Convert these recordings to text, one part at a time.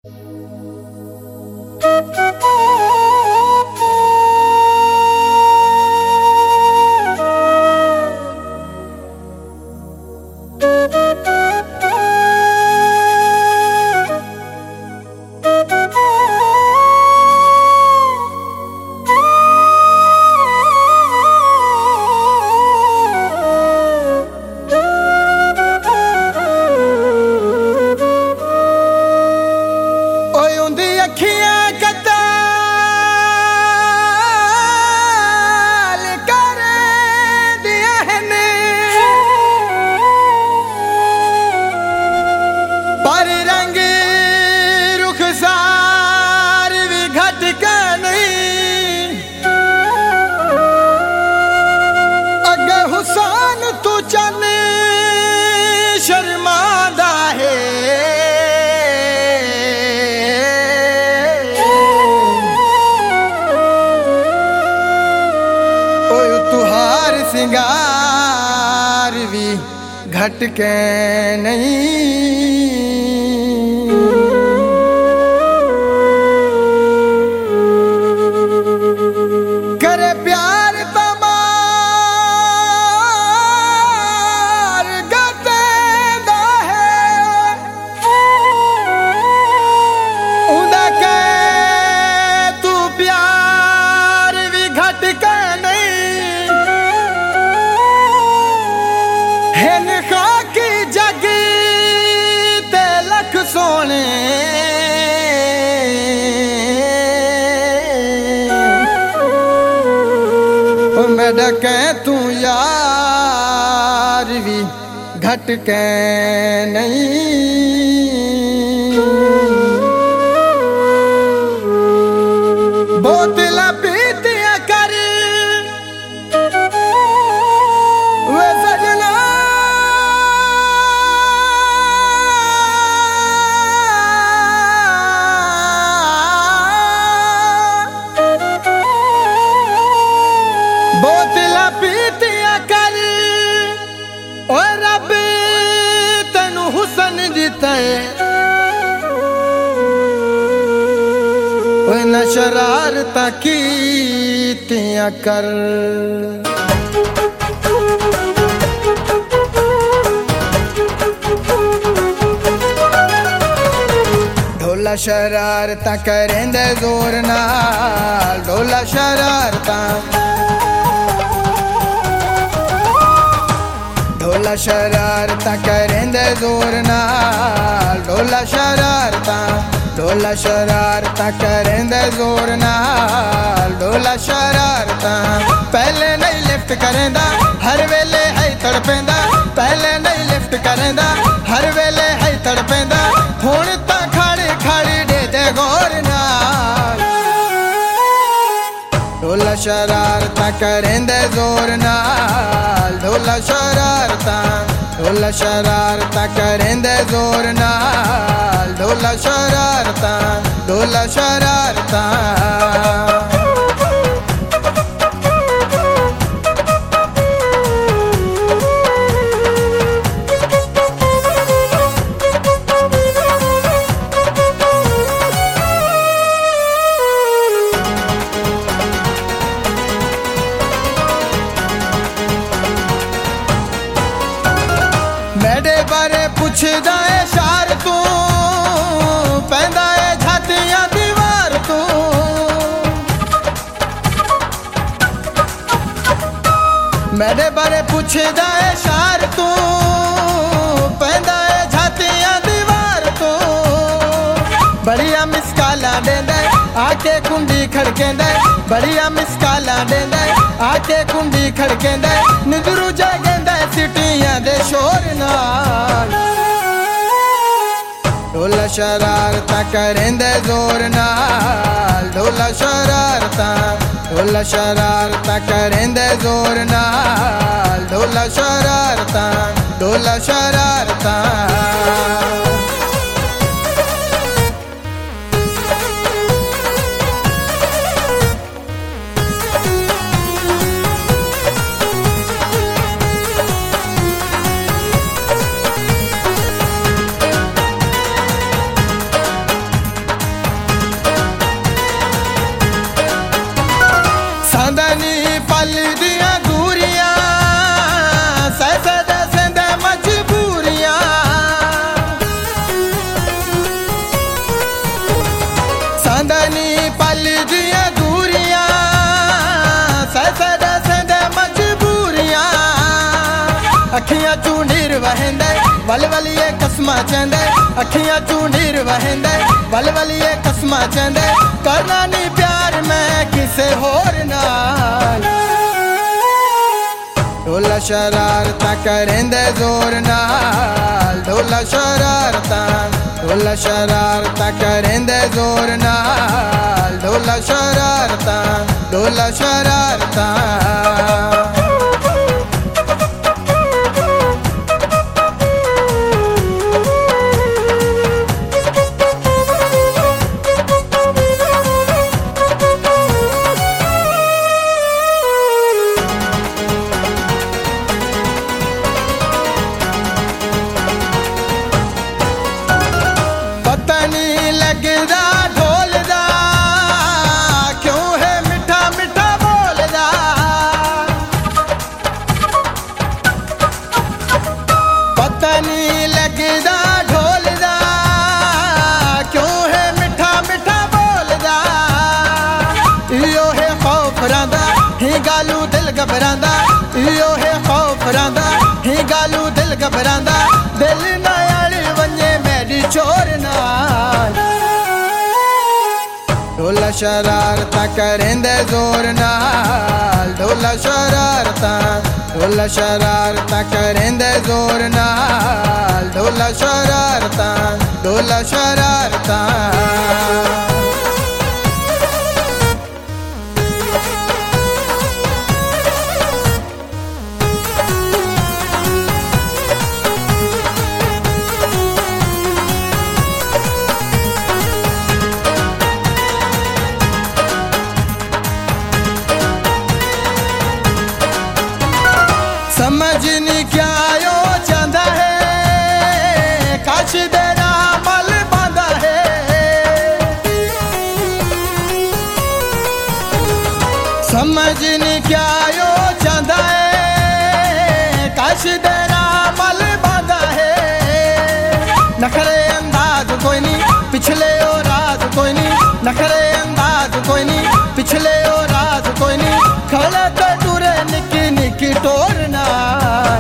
सिंगार भी घट के नहीं। करे प्यार तमार गतेंदा है उदा के तू प्यार भी घट के की जगी ते लख सोने मैं डके तू यार भी घट के नहीं। बोतल पीतिया कर वे सजना बोतल पीतिया कर ओ रब तेनू हुसन दिता है न शरारत कीतिया कर। ढोला शरारत करेंदे जोर नाल ढोला शरारत ढोला शरारत करेंदे जोर नाल ढोला शरारत ढोला शरारत करेंदे जोर नाल ढोला शरारत। पहले नहीं लिफ्ट करेंदा हर वेले है तड़पेंदा पहले नहीं लिफ्ट करेंदा हर वेले है तड़पेंदा हुण तां खड़ी खड़ी दे दे गौर नाल। ढोला शरारत करेंदे जोर नाल ढोला शरारत ढोला शरारत करेंदे जोर नाल ढोला शरारत ढोला शरारत। मेरे बारे पुछदा है शार तू पैंदा है छातियां दीवार तू मेरे बारे पुछदा है शार तू पैंदा है छातियां दीवार तू। बढ़िया मिसकाला देंदा आके कुंडी खड़केंदा बढ़िया मिसकाला देंदा आके कुंडी खड़केंदा निजरू जागेंदा सिटियां दे शोर नाल। ढोला शरारत करेंदे जोर नाल ढोला शरारत ढोला शरारत करेंदे जोर नाल ढोला शरारत ढोला शरारत। मुंडनी पल दिया दूरियां सैसद सेंदे मजबूरियां अखियां चू नीर वहेंदे वल वलिए कसमा चेंदे अखियां चू नीर वहेंदे वल वलिए कसमा चेंदे करना नहीं प्यार मैं किसे होर नाल ढोला शरारता करेंदे जोर नाल ढोला शरारता करेंदे जोर नाल ढोला शरारता लगदा ढोल दा क्यों है मिठा मिठा बोलदा पता नहीं लगदा ढोल दा क्यों है मिठा मिठा बोलदा इयो है खौफ रांदा ही गालू दिल घबरांदा इयो है खौफ रांदा ही गालू दिल घबरांदा दिल ना अड़ी वने मेरी चोर नाल ढोला शरारता करेंदे जोर नाल ढोला शरारता करेंदे जोर नाल ढोला शरारता समझ नहीं क्या यो चांदा है काश तेरा मल बांधा है समझ नहीं क्या यो चांदा है काश तेरा मल बांधा है नखरे अंदाज कोई नहीं पिछले और राज कोई नहीं नखरे अंदाज कोई नहीं पिछले और राज कोई नहीं खड़े तो टूरे निकी निकी टोर नाल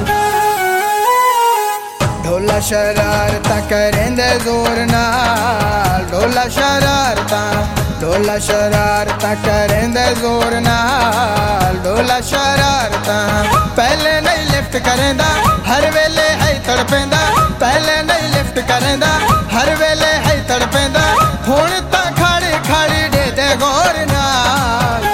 ढोला शरारता करेंदे जोर नाल ढोला शरारता करेंदे जोर नाल ढोला शरारता पहले नहीं लिफ्ट करेंदा हर वेले है तड़पेंदा पहले नहीं लिफ्ट करेंदा हर वेले है तड़पेंदा हुण तां खाड़ी खाड़ी दे गौर नाल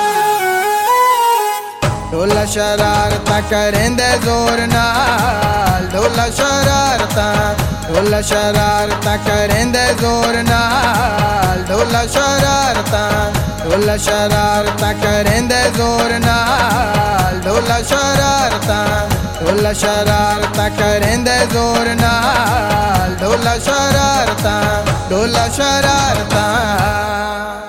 ढोला शरारता करेंदे जोर नाल ढोला शरारता करेंदे जोर नाल ढोला शरारता करेंदे जोर नाल ढोला शरारता करेंदे जोर नाल ढोला शरारता